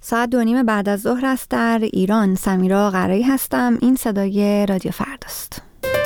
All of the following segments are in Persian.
ساعت 2:30 بعد از ظهر است در ایران. سمیرا قرایی هستم. این صدای رادیو فرداست.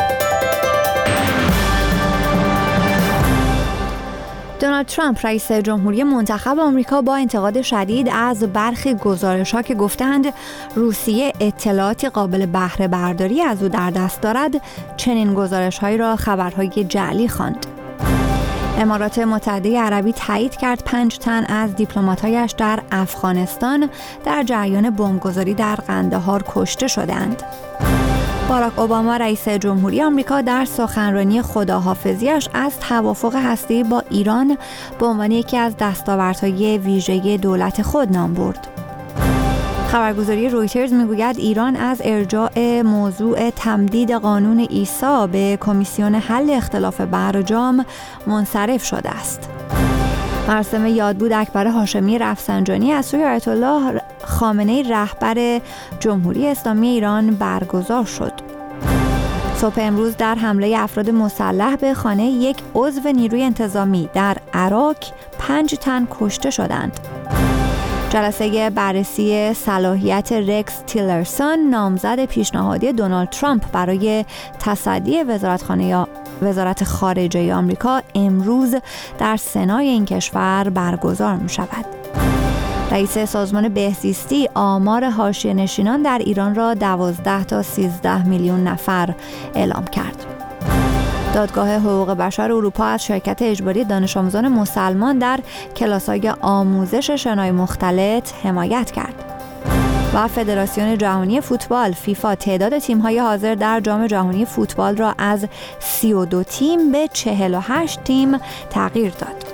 دونالد ترامپ رئیس جمهوری منتخب آمریکا با انتقاد شدید از برخی گزارش‌ها که گفتند روسیه اطلاعاتی قابل بهره برداری از او در دست دارد، چنین گزارش‌هایی را خبرهای جعلی خواند. امارات متحده عربی تایید کرد 5 تن از دیپلمات‌هایش در افغانستان در جریان بمبگذاری در قندهار کشته شدند. باراک اوباما رئیس جمهوری آمریکا در سخنرانی خداحافظی‌اش از توافق هسته‌ای با ایران به عنوان یکی از دستاوردهای ویژه دولت خود نام برد. خبرگزاری رویترز میگوید ایران از ارجاع موضوع تمدید قانون ایسا به کمیسیون حل اختلاف برجام منصرف شده است. مراسم یادبود اکبر هاشمی رفسنجانی از سوی آیت الله خامنه‌ای رهبر جمهوری اسلامی ایران برگزار شد. صبح امروز در حمله افراد مسلح به خانه یک عضو نیروی انتظامی در عراق 5 تن کشته شدند. جلسه بررسی صلاحیت رکس تیلرسون نامزد پیشنهادی دونالد ترامپ برای تصدی وزارت خارجه آمریکا امروز در سنای این کشور برگزار می شود. رئیس سازمان بهزیستی آمار حاشیه‌نشینان در ایران را 12 تا 13 میلیون نفر اعلام کرد. دادگاه حقوق بشر اروپا از شرکت اجباری دانش آموزان مسلمان در کلاس‌های آموزش شنای مختلط حمایت کرد. و فدراسیون جهانی فوتبال فیفا تعداد تیم‌های حاضر در جام جهانی فوتبال را از 32 تیم به 48 تیم تغییر داد.